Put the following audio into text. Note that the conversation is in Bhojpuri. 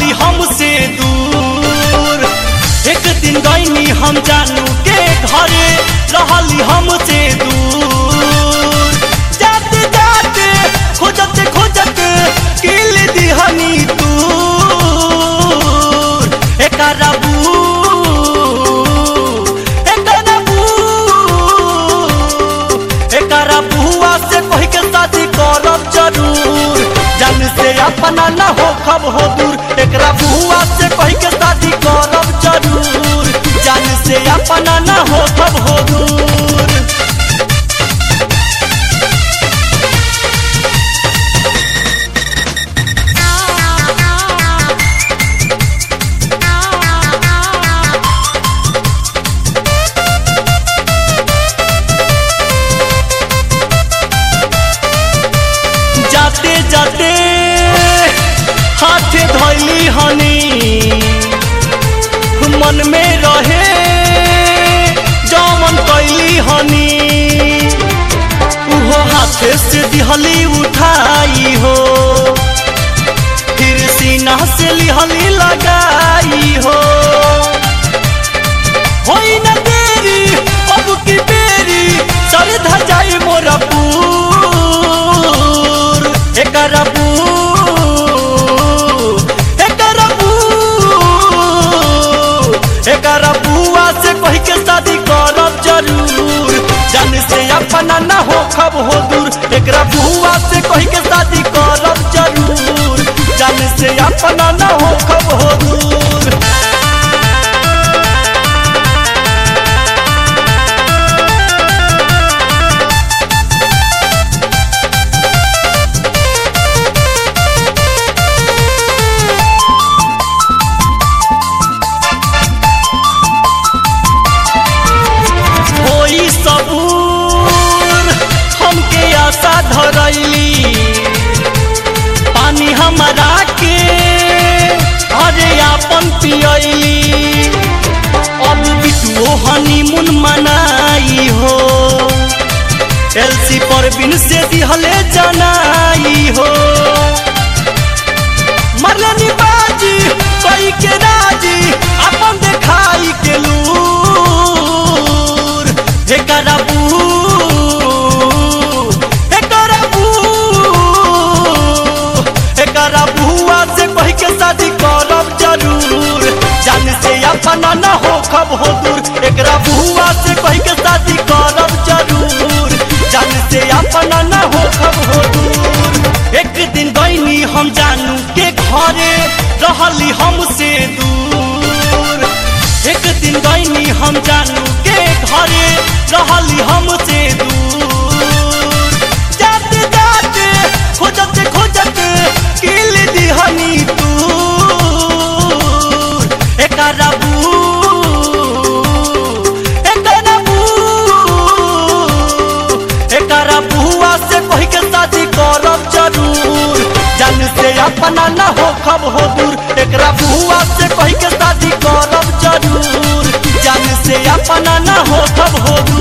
रहली हमसे दूर। एक दिन गईनी हम जानू के घरे रहली हमसे दूर। जाते जाते खोजते खोजते किल दिहनी दूर। एकरा बुआ से कही के शादी करब जरूर। जान से अपना न हो खब हो दूर। एकरा बुआ से कही के शादी करब जरूर। जान से अपना न हो खब हो दूर। जाते जाते हाथे धैली हनी मन में रहे जमन कैली हनी। उहो हाथे से दिहली उठाई हो फिर सीना से लिहली लगाई हो। होई न देरी अब की बेरी सर धजाई मोरा पूर। एकरा बुआ से कही के शादी करब जरूर। जान से अपना न हो खब हो दूर। एकरा बुआ से कही के शादी करब जरूर। जान से अपना न हो खब हो दूर। सबूर हमके आशा धरैली पानी हमारा के अरे आपन पियली। अब बिटुओ हनीमून मनाई हो एलसी पर बिन से दिहले जनाई हो। मरलनी बाजी कई के राजी अपन देखाई के लूर। एकरा बुआ से कही के शादी करब जरूर। जान से अपना न हो खब हो दूर। एकरा बुआ से कही के शादी करब जरूर। जान से अपना न हो खब हो दूर। एक दिन गईनी हम जानू के घरे रहली हमसे दूर। एक दिन गईनी हम जानू के घरे रहली हमसे दूर। जाते जाते खोजते खोजते किल दिहनी दूर। एकरा बुआ से कही के शादी करब जरूर। जान से अपना न हो खब हो दूर। एकरा बुआ से कही के शादी करब जरूर। जान से अपना न हो खब हो दूर।